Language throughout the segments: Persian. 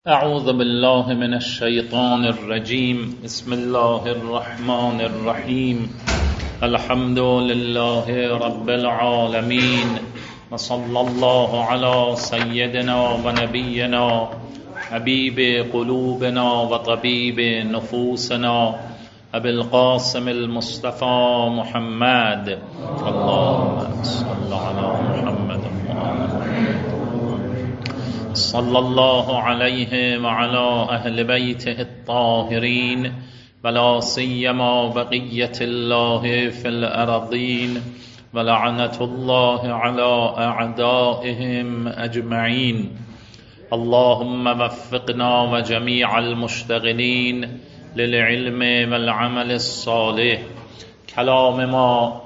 اعوذ بالله من الشیطان الرجیم. بسم الله الرحمن الرحیم. الحمد لله رب العالمین و صلی الله علی سیدنا و نبینا حبیب قلوبنا و طبیب نفوسنا ابی القاسم المصطفى محمد. اللهم صل علی محمد صلى الله عليه وعلى أهل بيته الطاهرين ولا سيما بقية الله في الأرضين ولعنة الله على أعدائهم أجمعين. اللهم وفقنا وجميع المشتغلين للعلم والعمل الصالح. کلام ما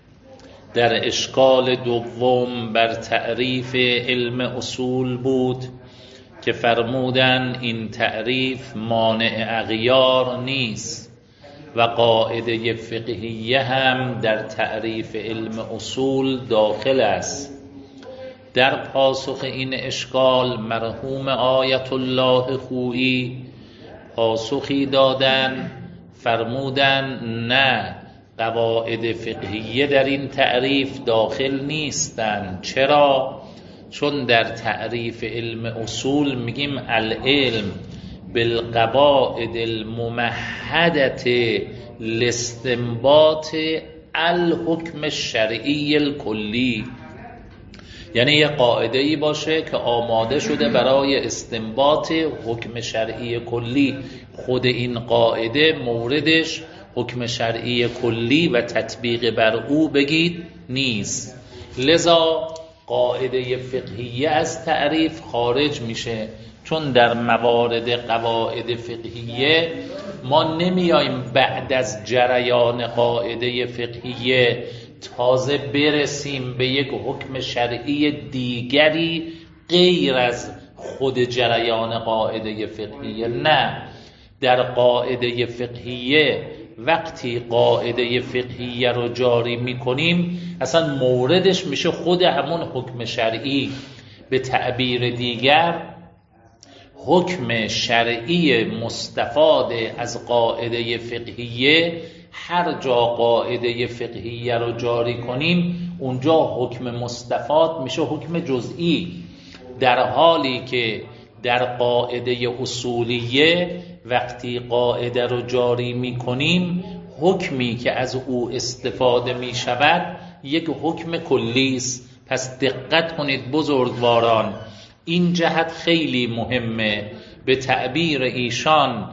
در اشکال دوم بر تعریف علم اصول بود که فرمودن این تعریف مانع اغیار نیست و قاعده فقهیه هم در تعریف علم اصول داخل است. در پاسخ این اشکال مرحوم آیت الله خویی پاسخی دادن، فرمودن نه، قواعد فقهیه در این تعریف داخل نیستند. چرا؟ چون در تعریف علم اصول میگیم العلم بالقواعد الممهدة لاستنباط الحکم الشرعی الکلی، یعنی یه قاعده ای باشه که آماده شده برای استنباط حکم شرعی کلی. خود این قاعده موردش حکم شرعی کلی و تطبیق بر او بگید نیست، لذا قاعده فقهیه از تعریف خارج میشه. چون در موارد قواعد فقهیه ما نمیاییم بعد از جریان قاعده فقهیه تازه برسیم به یک حکم شرعی دیگری غیر از خود جریان قاعده فقهیه. نه، در قاعده فقهیه وقتی قاعده فقهیه رو جاری میکنیم اصلا موردش میشه خود همون حکم شرعی. به تعبیر دیگر حکم شرعی مستفاد از قاعده فقهیه، هر جا قاعده فقهیه رو جاری کنیم اونجا حکم مستفاد میشه حکم جزئی، در حالی که در قاعده اصولیه وقتی قاعده رو جاری می کنیم حکمی که از او استفاده می شود یک حکم کلی است. پس دقت کنید بزرگواران، این جهت خیلی مهمه. به تعبیر ایشان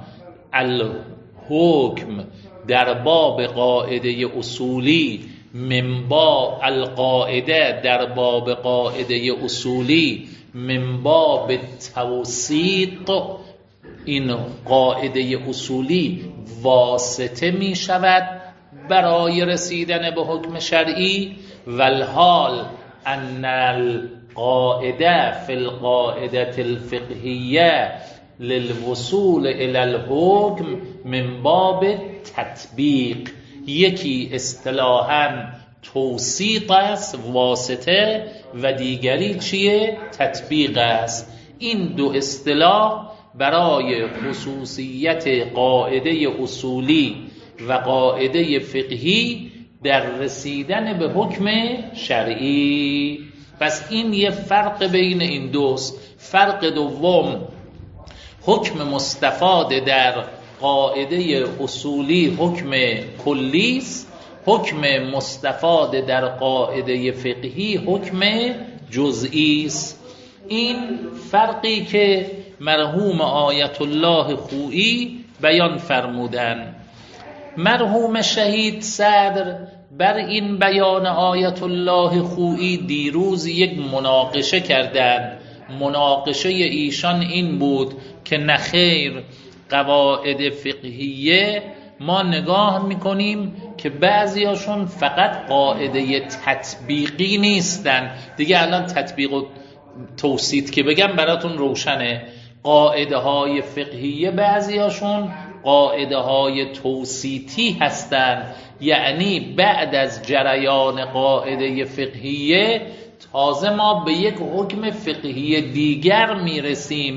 الحکم در باب قاعده اصولی من باب القاعده در باب قاعده اصولی من باب توسیط، این قاعده اصولی واسطه می شود برای رسیدن به حکم شرعی. والحال ان القاعده فی القاعده الفقهیه للوصول الى الحکم من باب تطبیق، یکی اصطلاحاً توسیط است، واسطه، و دیگری چیه؟ تطبیق است. این دو اصطلاح برای خصوصیت قاعده اصولی و قاعده فقهی در رسیدن به حکم شرعی. پس این یه فرق بین این دوست. فرق دوم، حکم مستفاد در قاعده اصولی حکم کلی است، حکم مستفاد در قاعده فقهی حکم جزئی است. این فرقی که مرحوم آیت الله خویی بیان فرمودن. مرحوم شهید صدر بر این بیان آیت الله خویی دیروز یک مناقشه کردند. مناقشه ایشان این بود که نخیر، قواعد فقهیه ما نگاه میکنیم که بعضیاشون فقط قاعده تطبیقی نیستن. دیگه الان تطبیق و توسیط که بگم براتون روشنه. قاعده های فقهیه بعضیاشون قاعده های توسیطی هستن، یعنی بعد از جریان قاعده فقهیه تازه ما به یک حکم فقهی دیگر میرسیم.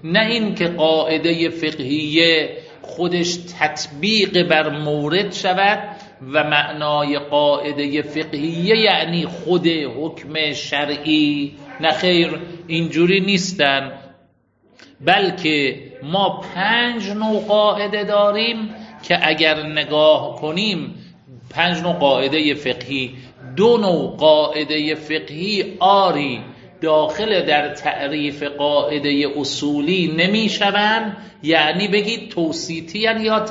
نه این که قاعده فقهیه خودش تطبیق بر مورد شود و معنای قاعده فقهیه یعنی خود حکم شرعی. نه خیر، اینجوری نیستن، بلکه ما 5 نوع قاعده داریم که اگر نگاه کنیم 5 نوع قاعده فقهی، 2 نوع قاعده فقهی آری داخل در تعریف قاعده اصولی نمی شوند، یعنی بگید توصیفی هن یا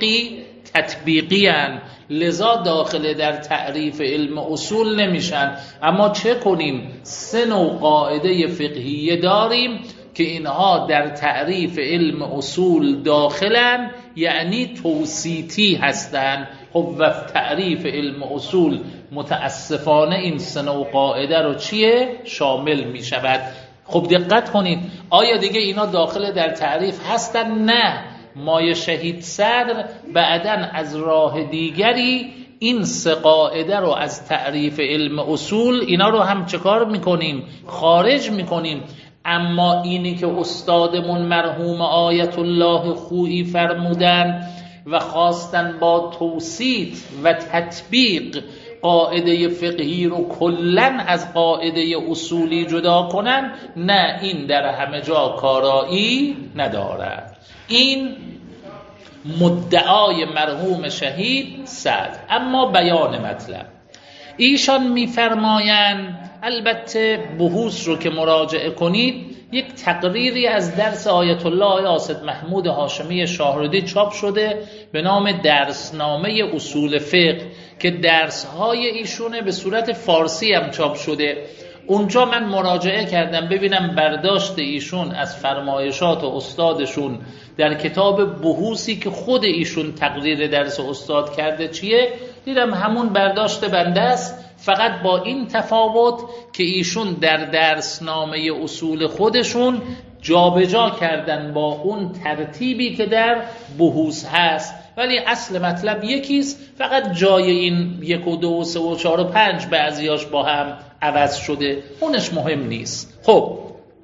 تطبیقی هن، لذا داخل در تعریف علم اصول نمیشن. اما چه کنیم؟ 3 نوع قاعده فقهی داریم که اینها در تعریف علم اصول داخلن، یعنی توصیفی هستند. خب و تعریف علم اصول متاسفانه این 3 نوع قاعده رو چیه؟ شامل می شود. خب دقت کنید، آیا دیگه اینا داخل در تعریف هستن؟ نه، مایه شهید صدر بعداً از راه دیگری این 3 قاعده رو از تعریف علم اصول اینا رو هم چه کار میکنیم؟ خارج میکنیم. اما اینی که استادمون مرحوم آیت الله خویی فرمودن و خواستن با توصیف و تطبیق قاعده فقهی رو کلن از قاعده اصولی جدا کنن، نه، این در همه جا کارایی ندارد. این مدعای مرحوم شهید صدر. اما بیان مطلب، ایشان میفرمایند، البته بحوث رو که مراجعه کنید، یک تقریری از درس آیت الله آصد محمود هاشمی شاهرودی چاپ شده به نام درسنامه اصول فقه که درس‌های ایشونه، به صورت فارسی هم چاپ شده. اونجا من مراجعه کردم ببینم برداشت ایشون از فرمایشات و استادشون در کتاب بحوثی که خود ایشون تقریر درس استاد کرده چیه. دیدم همون برداشت بنده است، فقط با این تفاوت که ایشون در درسنامه اصول خودشون جابجا کردن با اون ترتیبی که در بحوث هست، ولی اصل مطلب یکیست، فقط جای این 1 و 2 و 3 و 4 و 5 بعضیاش با هم عوض شده، اونش مهم نیست. خب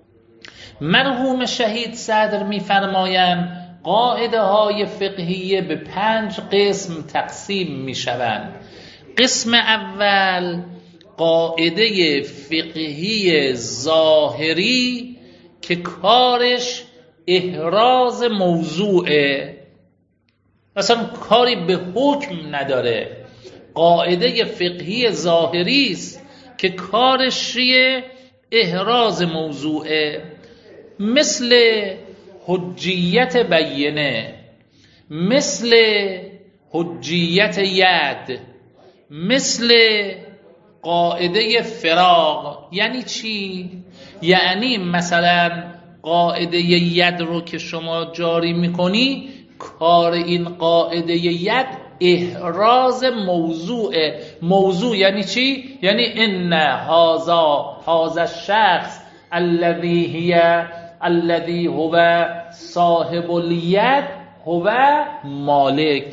مرحوم شهید صدر میفرمایند قاعده های فقهیه به 5 قسم تقسیم میشوند. قسم اول قاعده فقهی ظاهری که کارش احراز موضوعه، مثلا کاری به حکم نداره. قاعده فقهی ظاهری است که کارش احراز موضوعه، مثل حجیت بینه، مثل حجیت ید، مثل قاعده فراغ. یعنی چی؟ یعنی مثلا قاعده ید رو که شما جاری میکنی، کار این قاعده ید احراز موضوع یعنی چی؟ یعنی ان هذا الشخص الذي هو صاحب الید هو مالک.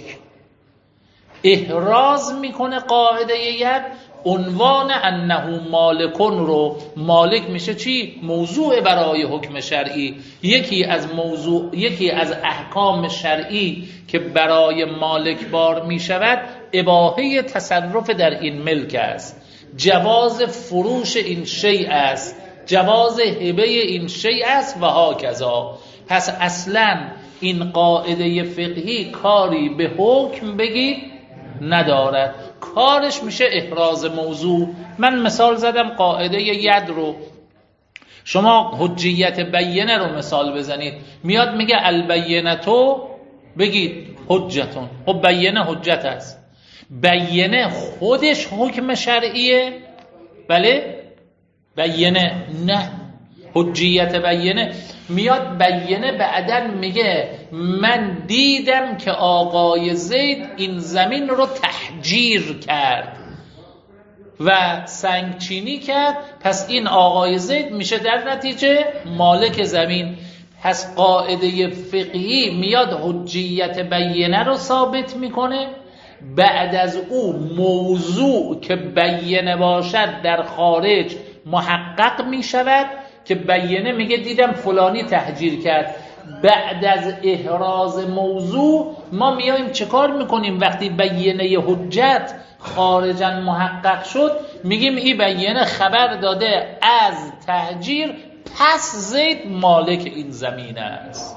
احراز میکنه قاعده ید عنوان انه مالکون رو. مالک میشه چی؟ موضوع برای حکم شرعی. یکی از احکام شرعی که برای مالک بار میشود اباحه تصرف در این ملک است، جواز فروش این شیء است، جواز هبه این شیء است و هاکذا. پس اصلا این قاعده فقهی کاری به حکم بگید ندارد، کارش میشه احراز موضوع. من مثال زدم قاعده ید رو، شما حجیت بینه رو مثال بزنید، میاد میگه البینتو، بگید حجتون. خب بینه حجت است، بینه خودش حکم شرعیه؟ بله، بینه نه. حجیت بینه میاد بینه بعدن میگه من دیدم که آقای زید این زمین رو تحجیر کرد و سنگچینی کرد، پس این آقای زید میشه در نتیجه مالک زمین. پس قاعده فقهی میاد حجیت بینه رو ثابت میکنه، بعد از او موضوع که بینه باشد در خارج محقق میشود که بیینه میگه دیدم فلانی تهجیر کرد. بعد از احراز موضوع ما میایم چه کار میکنیم؟ وقتی بیینه حجت خارجا محقق شد میگیم این بیینه خبر داده از تهجیر، پس زید مالک این زمین است.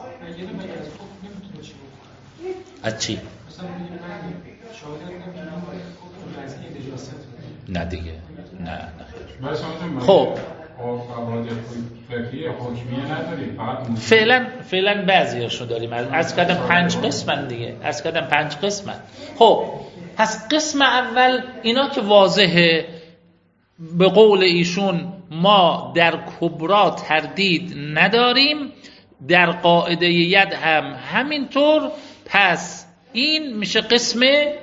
از چی؟ نه دیگه، نه خب فعلا بعضیاشو داریم. از کردم 5 قسمن دیگه، از کردم 5 قسمن. خب پس قسم اول اینا که واضحه، به قول ایشون ما در کبرا تردید نداریم، در قاعده ید هم همینطور. پس این میشه قسم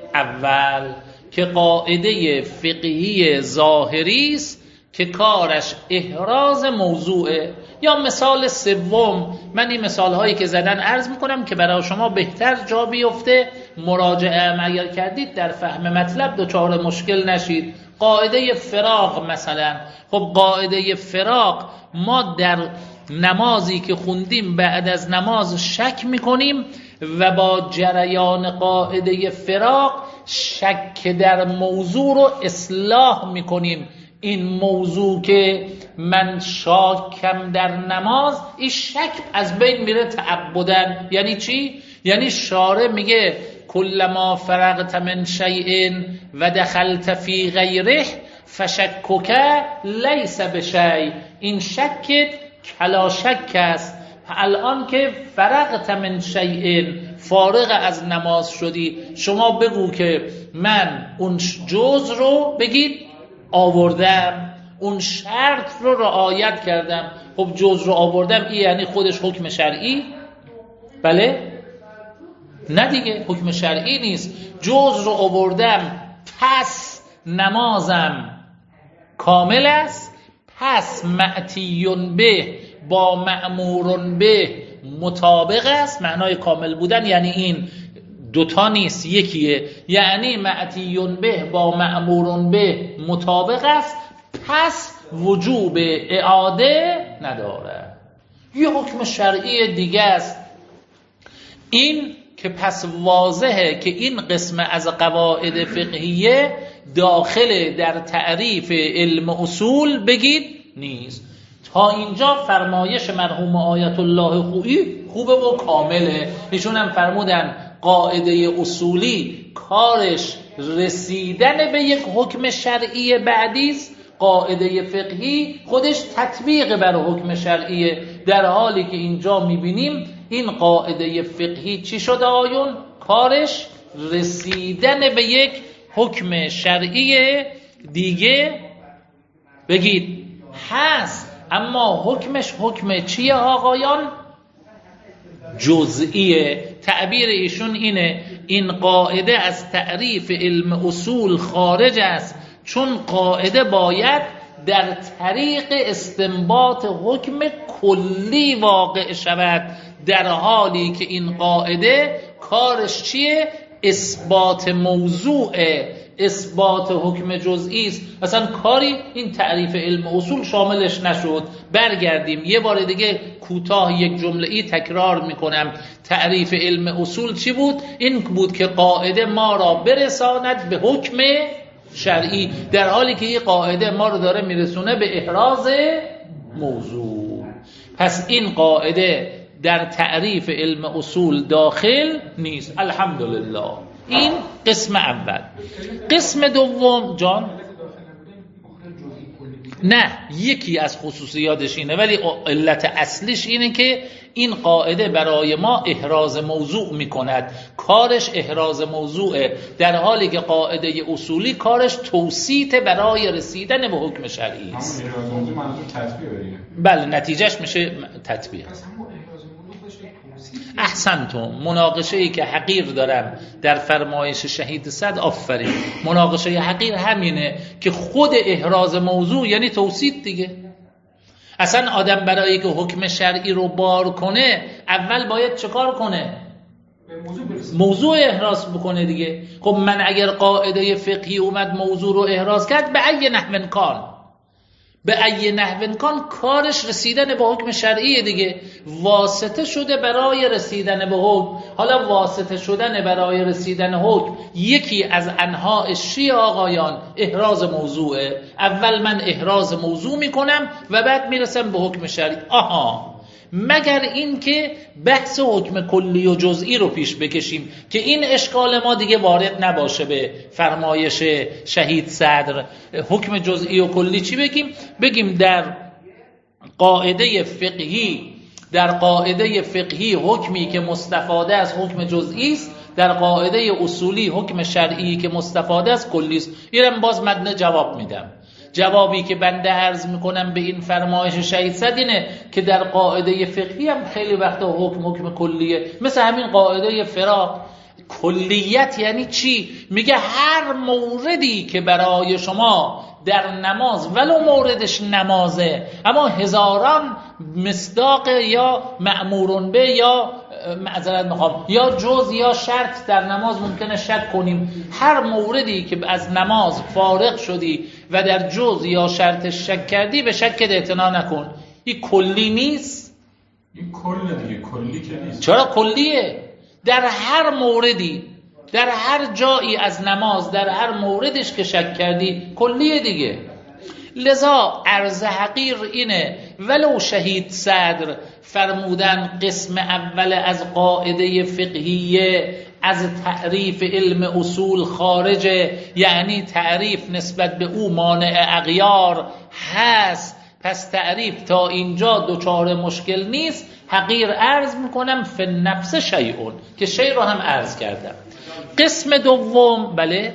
اول که قاعده فقهی ظاهری است که کارش احراز موضوعه. یا مثال سوم، من این مثال هایی که زدن عرض میکنم که برای شما بهتر جا بیفته، مراجعه اگر کردید در فهم مطلب دچار مشکل نشید. قاعده فراق مثلا. خب قاعده فراق ما در نمازی که خوندیم بعد از نماز شک میکنیم و با جریان قاعده فراق شک در موضوع رو اصلاح میکنیم. این موضوع که من شاکم در نماز، این شک از بین میره تعبدن. یعنی چی؟ یعنی شارع میگه کلما فرغت من شیء و دخلت فی غیره فشکک لیس بشیء. این شکت کلا شک است. الان که فرغت من شیء، فارغ از نماز شدی، شما بگو که من اون جز رو بگید آوردم، اون شرط رو رعایت کردم. خب جز رو آوردم، این یعنی خودش حکم شرعی؟ بله؟ نه دیگه، حکم شرعی نیست. جز رو آوردم پس نمازم کامل است، پس معتیون به با مأمورون به مطابق است. معنای کامل بودن یعنی این دوتا نیست، یکیه. یعنی معتیون به با مأمورون به مطابق است، پس وجوب اعاده نداره. یه حکم شرعی دیگه است. این که پس واضحه که این قسم از قواعد فقهیه داخل در تعریف علم اصول بگید نیست. تا اینجا فرمایش مرحوم آیت الله خویی خوبه و کامله. ایشون هم فرمودن قاعده اصولی کارش رسیدن به یک حکم شرعی بعدی است، قاعده فقهی خودش تطبیق بر حکم شرعیه. در حالی که اینجا میبینیم این قاعده فقهی چی شده آیون؟ کارش رسیدن به یک حکم شرعی دیگه بگید هست. اما حکمش حکم چیه آقایان؟ جزئیه. تعبیر ایشون اینه، این قاعده از تعریف علم اصول خارج است، چون قاعده باید در طریق استنباط حکم کلی واقع شود، در حالی که این قاعده کارش چیه؟ اثبات موضوعه، اثبات حکم جزئی است. اصلا کاری این تعریف علم اصول شاملش نشد. برگردیم یه بار دیگه کوتاه یک جمله ای تکرار میکنم. تعریف علم اصول چی بود؟ این بود که قاعده ما را برساند به حکم شرعی، در حالی که این قاعده ما رو داره میرسونه به احراز موضوع. پس این قاعده در تعریف علم اصول داخل نیست. الحمدلله. این قسم اول. قسم دوم جان نه، یکی از خصوصیاتش اینه، ولی علت اصلیش اینه که این قاعده برای ما احراز موضوع میکند. کارش احراز موضوعه، در حالی که قاعده اصولی کارش توسیط برای رسیدن به حکم شرعی است. بله، نتیجهش میشه تطبیق. احسنتم. مناقشه‌ای که حقیر دارم در فرمایش شهید صد، آفرین. مناقشه حقیر همینه که خود احراز موضوع یعنی توسیط دیگه. اصلا آدم برای که حکم شرعی رو بار کنه اول باید چه کار کنه؟ موضوع احراز بکنه دیگه. خب من اگر قاعده فقهی اومد موضوع رو احراز کرد، به ای نحو کان، به ای نحو کان کارش رسیدن به حکم شرعی دیگه، واسطه شده برای رسیدن به حکم. حالا واسطه شدن برای رسیدن حکم یکی از انواعش چیه آقایان؟ احراز موضوعه. اول من احراز موضوع میکنم و بعد میرسم به حکم شرعی. مگر این که بحث حکم کلی و جزئی رو پیش بکشیم که این اشکال ما دیگه وارد نباشه به فرمایش شهید صدر. حکم جزئی و کلی چی بگیم در قاعده فقهی حکمی که مستفاده از حکم جزئی است، در قاعده اصولی حکم شرعی که مستفاده از کلی است. اینم باز مدن جواب میدم. جوابی که بنده عرض میکنم به این فرمایش شهید صدر اینه که در قاعده فقهی هم خیلی وقتا حکم کلیه، مثل همین قاعده فراق. کلیت یعنی چی؟ میگه هر موردی که برای شما در نماز، ولو موردش نمازه اما هزاران مصداق یا مأمورون به یا معذرت میخوام یا جز یا شرط در نماز ممکنه شک کنیم، هر موردی که از نماز فارغ شدی و در جز یا شرط شک کردی به شکت اعتنا نکن. این کلی نیست؟ این کل دیگه، کلی که نیست. چرا کلیه؟ در هر موردی، در هر جایی از نماز، در هر موردش که شک کردی کلیه دیگه. لذا عرض حقیر اینه ولو شهید صدر فرمودن قسم اول از قاعده فقهیه از تعریف علم اصول خارجه، یعنی تعریف نسبت به او مانع اغیار هست، پس تعریف تا اینجا دوچار مشکل نیست. حقیر عرض میکنم فی النفس شیئون که شیء رو هم عرض کردم. قسم دوم بله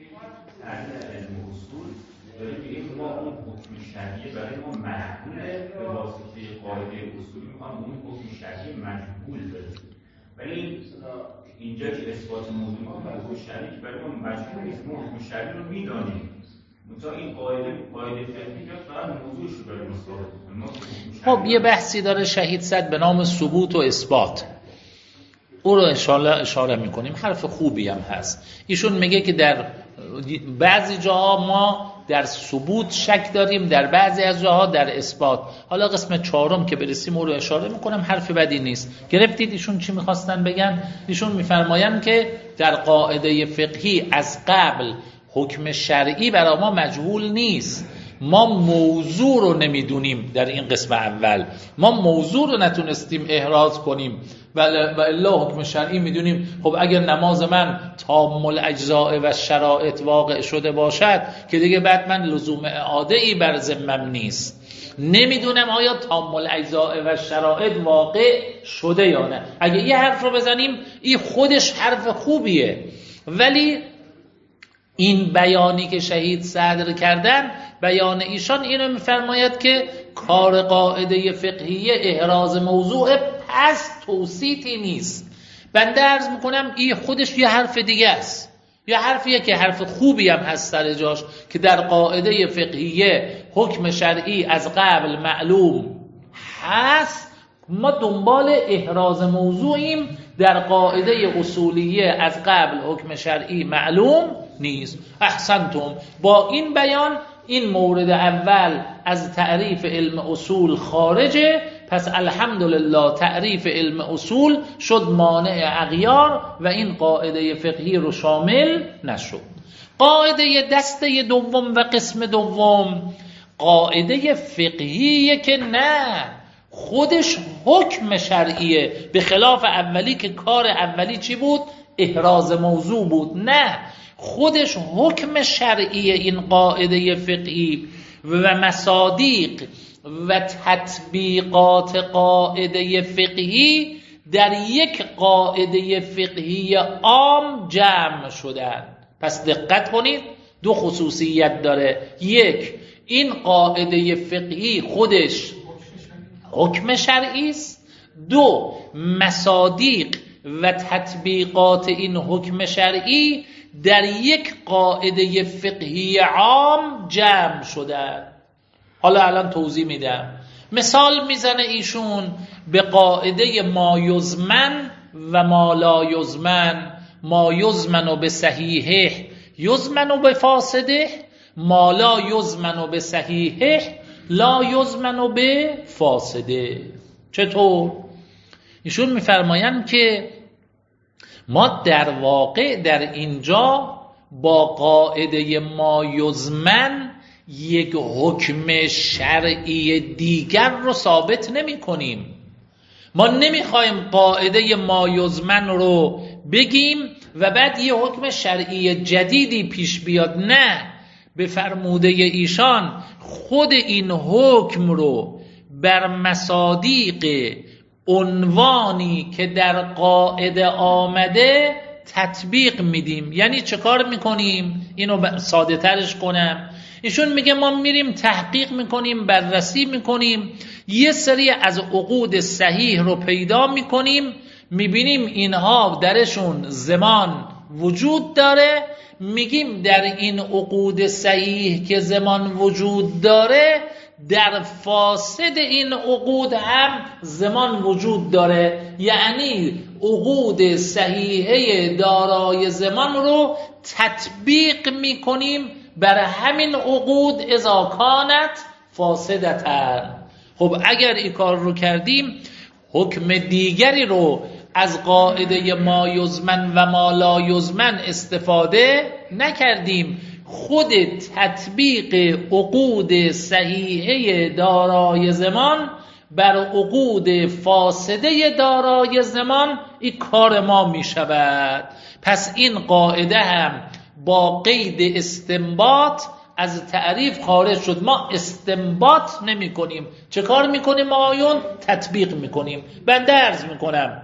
ولی اینجا که اثبات موضوع ما حکم شرعی برای ما مجبور نیست، ما حکم شرعی رو میدانیم، مثلا این قاعده فقهی یا فقط موضوعش رو برای ما ثابت کنه. خب یه بحثی داره شهید صدر به نام ثبوت و اثبات، او رو انشالله اشاره میکنیم، حرف خوبی هم هست. ایشون میگه که در بعضی جاها ما در ثبوت شک داریم، در بعضی از جاها در اثبات. حالا قسم چهارم که برسیم او رو اشاره میکنم، حرف بدی نیست. گرفتید ایشون چی میخواستن بگن؟ ایشون میفرمایند که در قاعده فقهی از قبل حکم شرعی برای ما مجهول نیست، ما موضوع رو نمیدونیم. در این قسم اول ما موضوع رو نتونستیم احراز کنیم و الا حکم شرعی میدونیم. خب اگر نماز من تام الاجزاء و شرایط واقع شده باشد که دیگه بعد من لزوم اعاده ای بر ذمم نیست، نمیدونم آیا تام الاجزاء و شرایط واقع شده یا نه. اگه یه حرف رو بزنیم این خودش حرف خوبیه، ولی این بیانی که شهید صدر کردن، بیان ایشان اینو میفرماید که کار قاعده فقهیه احراز موضوع، پس توصیتی نیست. بنده عرض میکنم این خودش یه حرف دیگه است، یه حرفیه که حرف خوبی هم هست سر جاش، که در قاعده فقهیه حکم شرعی از قبل معلوم هست، ما دنبال احراز موضوعیم. در قاعده اصولیه از قبل حکم شرعی معلوم نیست. احسنتم. با این بیان این مورد اول از تعریف علم اصول خارجه، پس الحمدلله تعریف علم اصول شد مانع اغیار و این قاعده فقهی رو شامل نشد. قاعده دسته دوم و قسم دوم قاعده فقهیه که نه خودش حکم شرعیه، به خلاف اولی که کار اولی چی بود؟ احراز موضوع بود. نه، خودش حکم شرعیه. این قاعده فقهی و مصادیق و تطبیقات قاعده فقهی در یک قاعده فقهی عام جمع شدن. پس دقت کنید، دو خصوصیت داره. یک، این قاعده فقهی خودش حکم شرعی است. دو، مصادیق و تطبیقات این حکم شرعی در یک قاعده فقهی عام جمع شدن. حالا الان توضیح میدم. مثال میزنه ایشون به قاعده ما یزمن و ما لا یزمن. ما یزمن به صحیحه یزمن به فاسده، ما لا یزمن به صحیحه لا یضمن به فاسده. چطور؟ ایشون میفرمایند که ما در واقع در اینجا با قاعده ما یضمن یک حکم شرعی دیگر رو ثابت نمی کنیم. ما نمیخوایم قاعده ما یضمن رو بگیم و بعد یه حکم شرعی جدیدی پیش بیاد. نه، به فرموده ایشان خود این حکم رو بر مصادیق عنوانی که در قاعده آمده تطبیق میدیم. یعنی چه کار میکنیم؟ اینو ساده ترش کنم. ایشون میگه ما میریم تحقیق میکنیم، بررسی میکنیم، یه سری از عقود صحیح رو پیدا میکنیم، میبینیم اینها درشون زمان وجود داره، میگیم در این عقود صحیح که زمان وجود داره در فاسد این عقود هم زمان وجود داره. یعنی عقود صحیحه دارای زمان رو تطبیق میکنیم بر همین عقود اذا کانت فاسدتن. خب اگر این کار رو کردیم حکم دیگری رو از قاعده ما یضمن و ما لا یضمن استفاده نکردیم. خود تطبیق عقود صحیحه دارای زمان بر عقود فاسده دارای زمان این کار ما می شود. پس این قاعده هم با قید استنباط از تعریف خارج شد. ما استنباط نمی کنیم. چه کار می کنیم آیون؟ تطبیق می کنیم. بنده عرض می کنم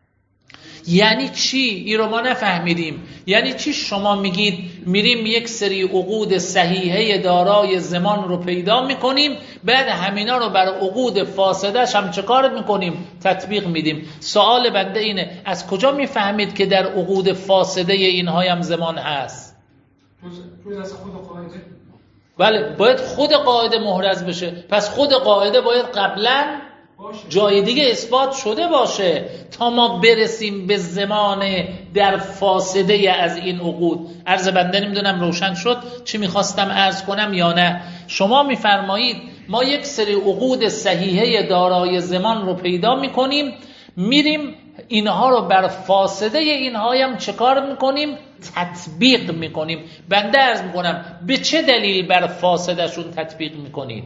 یعنی چی؟ این رو ما نفهمیدیم. یعنی چی شما میگید میریم یک سری عقود صحیحه دارای زمان رو پیدا میکنیم، بعد همینا رو بر عقود فاسدهش هم چه کار میکنیم؟ تطبیق میدیم. سوال بنده اینه از کجا میفهمید که در عقود فاسده اینها هم زمان هست؟ از خود قاعده. بله، باید خود قاعده محرز بشه. پس خود قاعده باید قبلا جای دیگه اثبات شده باشه تا ما برسیم به زمان در فاسده از این عقود. عرض بنده نمیدونم روشن شد چی میخواستم عرض کنم یا نه. شما میفرمایید ما یک سری عقود صحیحه دارای زمان رو پیدا میکنیم، میریم اینها رو بر فاسده اینها هم چه کار میکنیم؟ تطبیق میکنیم. بنده عرض میکنم به چه دلیل بر فاسدهشون تطبیق میکنید؟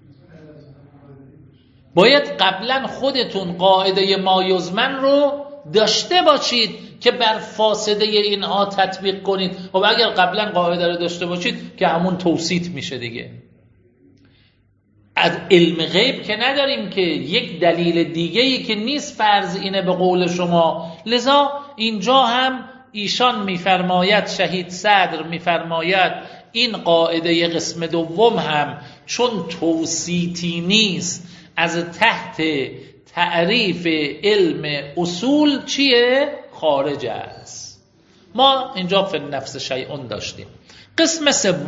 باید قبلا خودتون قاعده ما یضمن رو داشته باشید که بر فاسده اینها تطبیق کنید. و اگر قبلا قاعده رو داشته باشید که همون توسیط میشه دیگه. از علم غیب که نداریم که یک دلیل دیگه‌ای که نیست فرض اینه به قول شما. لذا اینجا هم ایشان میفرماید، شهید صدر میفرماید این قاعده قسم دوم هم چون توسیطی نیست از تحت تعریف علم اصول چیه؟ خارج است. ما اینجا فی النفس شیئون داشتیم. قسم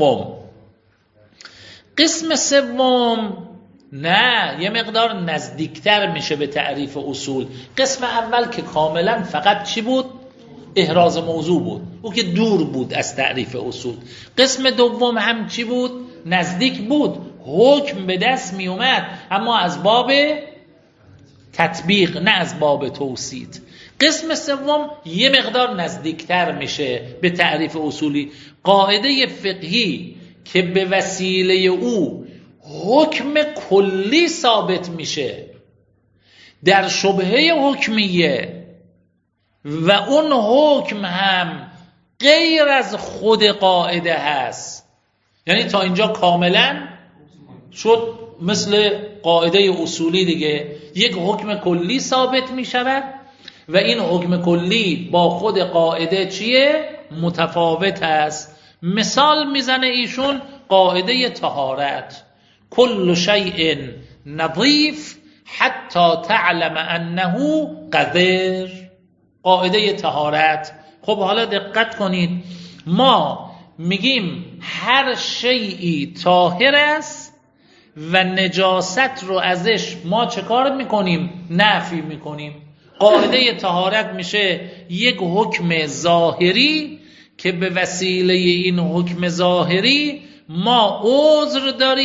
سوم نه یه مقدار نزدیکتر میشه به تعریف اصول. قسم اول که کاملا فقط چی بود؟ احراز موضوع بود، او که دور بود از تعریف اصول. قسم دوم هم چی بود؟ نزدیک بود، حکم به دست می اومد اما از باب تطبیق نه از باب توسیط. قسم سوم یه مقدار نزدیکتر میشه به تعریف اصولی. قاعده فقهی که به وسیله او حکم کلی ثابت میشه در شبهه حکمیه و اون حکم هم غیر از خود قاعده هست. یعنی تا اینجا کاملا شد مثل قاعده اصولی دیگه. یک حکم کلی ثابت می شود و این حکم کلی با خود قاعده چیه؟ متفاوت است. مثال میزنه ایشون قاعده طهارت. کل شیء نظیف حتی تعلم انه قذر. قاعده طهارت. خب حالا دقت کنید، ما میگیم هر شیئی طاهر است و نجاست رو ازش ما چه کار میکنیم؟ نفی میکنیم. قاعده طهارت میشه یک حکم ظاهری که به وسیله این حکم ظاهری ما عذر داریم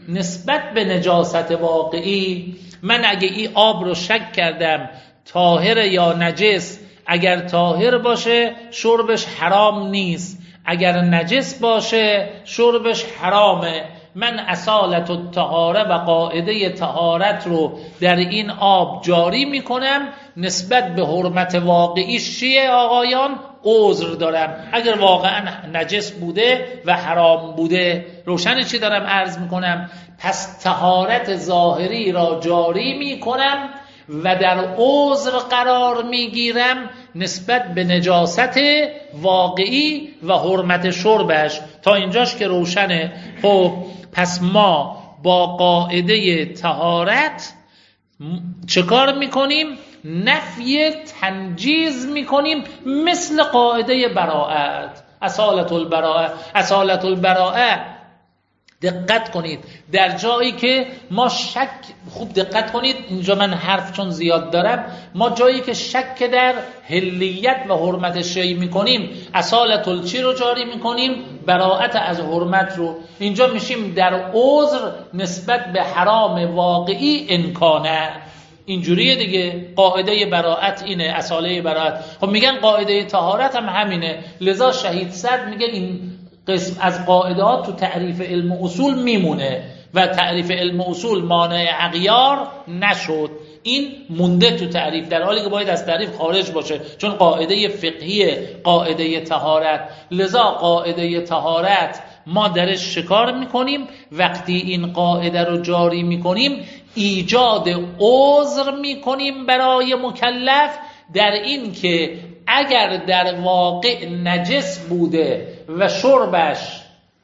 نسبت به نجاست واقعی، من اگه این آب رو شک کردم طاهر یا نجس، اگر طاهر باشه شربش حرام نیست، اگر نجس باشه شربش حرامه. من اصالت الطهاره و قاعده طهارت رو در این آب جاری میکنم، نسبت به حرمت واقعیش چیه آقایان؟ عذر دارم. اگر واقعا نجس بوده و حرام بوده، روشن چی دارم عرض میکنم؟ پس طهارت ظاهری را جاری میکنم و در عذر قرار میگیرم نسبت به نجاست واقعی و حرمت شربش. تا اینجاش که روشنه. خب پس ما با قاعده طهارت چه کار میکنیم؟ نفی تنجیز میکنیم، مثل قاعده براءت، اصالت البراءه. اصالت البراءه دقت کنید در جایی که ما شک، خوب دقت کنید اینجا من حرف چون زیاد دارم، ما جایی که شک در حلیت و حرمت شیء میکنیم اصالت الچی رو جاری میکنیم، براءت از حرمت رو. اینجا میشیم در عذر نسبت به حرام واقعی امکانه. اینجوریه دیگه. قاعده براءت اینه، اصاله براءت. خب میگن قاعده طهارت هم همینه، لذا شهید صدر میگه این قسم از قاعدات تو تعریف علم اصول میمونه و تعریف علم اصول مانع اغیار نشد، این مونده تو تعریف، در حالی که باید از تعریف خارج باشه چون قاعده فقهی قاعده طهارت. لذا قاعده طهارت ما درش شکار میکنیم، وقتی این قاعده رو جاری میکنیم ایجاد عذر میکنیم برای مکلف در این که اگر در واقع نجس بوده و شربش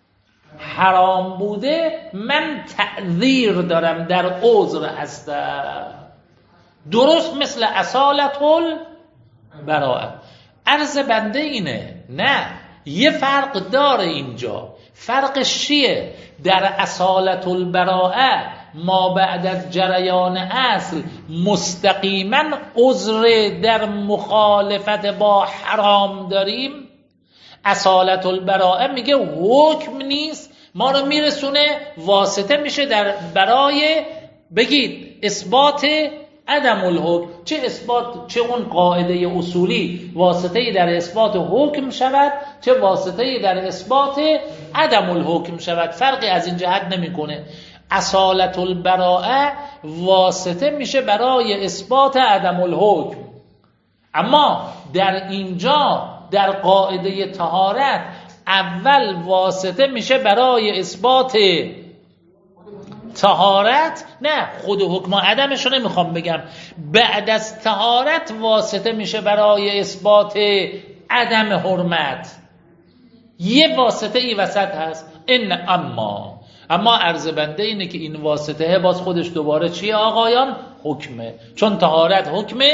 حرام بوده، من تعذیر دارم، در عذر هستم، درست مثل اصالت البراءه. عرض بنده اینه، نه یه فرق داره اینجا. فرقش چیه؟ در اصالت البراءه ما بعد از جریان اصل مستقیما عذر در مخالفت با حرام داریم. اصالت البراءه میگه حکم نیست، ما رو میرسونه واسطه میشه در برای بگید اثبات عدم الحکم. چه اثبات، چه اون قاعده اصولی واسطه‌ای در اثبات حکم شود، چه واسطه‌ای در اثبات عدم الحکم شود، فرقی از این جهت نمیکنه. اصالت البراءه واسطه میشه برای اثبات عدم الحکم، اما در اینجا در قاعده طهارت اول واسطه میشه برای اثبات طهارت، نه خود حکم و عدمش رو نمیخوام بگم، بعد از طهارت واسطه میشه برای اثبات عدم حرمت. یه واسطه ای وسط هست. این اما عرض بنده اینه که این واسطه باز خودش دوباره چیه آقایان؟ حکمه، چون طهارت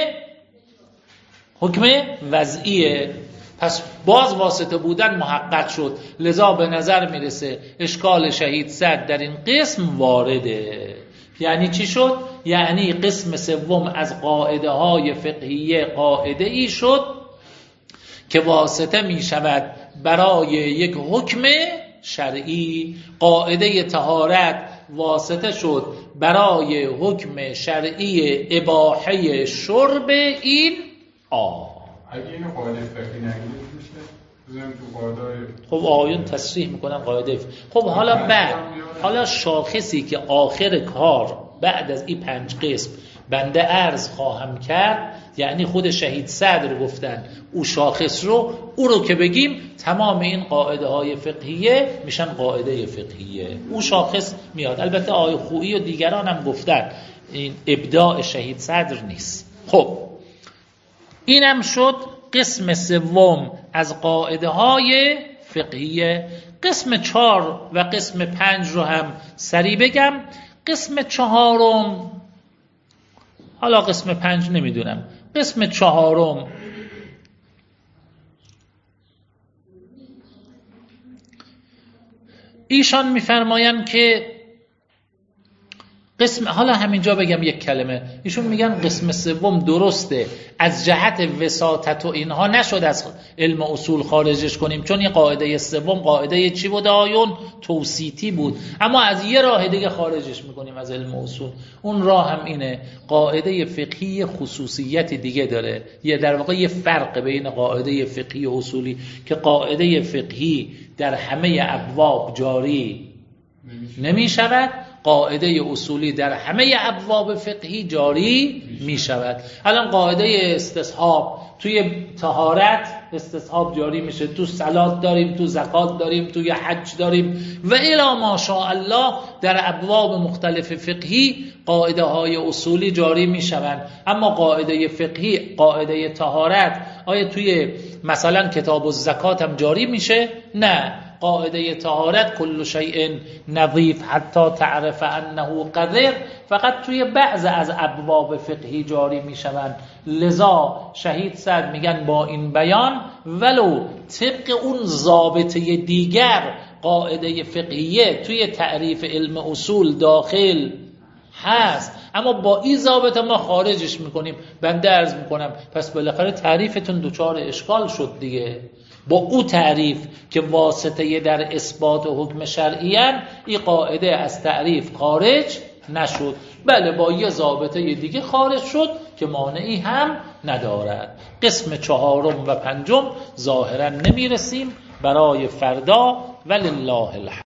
حکم وضعیه، پس باز واسطه بودن محقق شد. لذا به نظر میرسه اشکال شهید صدر در این قسم وارده. یعنی چی شد؟ یعنی قسم سوم از قاعده های فقهیه قاعده ای شد که واسطه می شود برای یک حکم شرعی. قاعده طهارت واسطه شد برای حکم شرعی اباحه شرب این آب. اگه اینو قاعده فقهی نگیرید میشه بزنیم تو قاعده. خب آیون تصریح میکنن قاعده. خب حالا شاخصی که آخر کار بعد از این 5 قسم بنده عرض خواهم کرد، یعنی خود شهید صدر گفتن او شاخص رو، او رو که بگیم تمام این قاعده های فقهیه میشن قاعده فقهیه، او شاخص میاد. البته آقای خویی و دیگران هم گفتن این ابداع شهید صدر نیست. خب اینم شد قسم سوم از قاعده های فقهیه. قسم 4 و قسم 5 رو هم سریع بگم. قسم 4م، حالا قسم 5 نمیدونم، قسم 4م ایشان میفرمایند که قسم، حالا همینجا بگم یک کلمه، ایشون میگن قسم سوم درسته از جهت وساطت و اینها نشد از علم اصول خارجش کنیم، چون این قاعده سوم قاعده چی بود آیون؟ توصیتی بود، اما از یه راه دیگه خارجش میکنیم از علم اصول. اون راه هم اینه، قاعده فقهی خصوصیت دیگه داره، یه در واقع یه فرق بین قاعده فقهی و اصولی که قاعده فقهی در همه ابواب جاری نمی شود، قاعده اصولی در همه ابواب فقهی جاری می شود. الان قاعده استصحاب توی طهارت استصحاب جاری میشه، تو صلات داریم، تو زکات داریم، توی حج داریم و الی ما شاء الله در ابواب مختلف فقهی قاعده های اصولی جاری می شوند. اما قاعده فقهی، قاعده طهارت آیا توی مثلا کتاب الزکات هم جاری میشه؟ نه، قاعده طهارت کل شیء نظیف حتی تعرف انه قذر فقط توی بعض از ابواب فقهی جاری می شوند. لذا شهید سعد میگن با این بیان ولو طبق اون ضابطه دیگر قاعده فقهیه توی تعریف علم اصول داخل هست، اما با این ضابطه ما خارجش میکنیم. بنده عرض میکنم پس بالاخره تعریفتون دوچار اشکال شد دیگه. با او تعریف که واسطه در اثبات و حکم شرعیان، این قاعده از تعریف خارج نشد، بله با یه ضابطه دیگه خارج شد که مانعی هم ندارد. قسم چهارم و پنجم ظاهرا نمیرسیم، برای فردا ولله الحمد.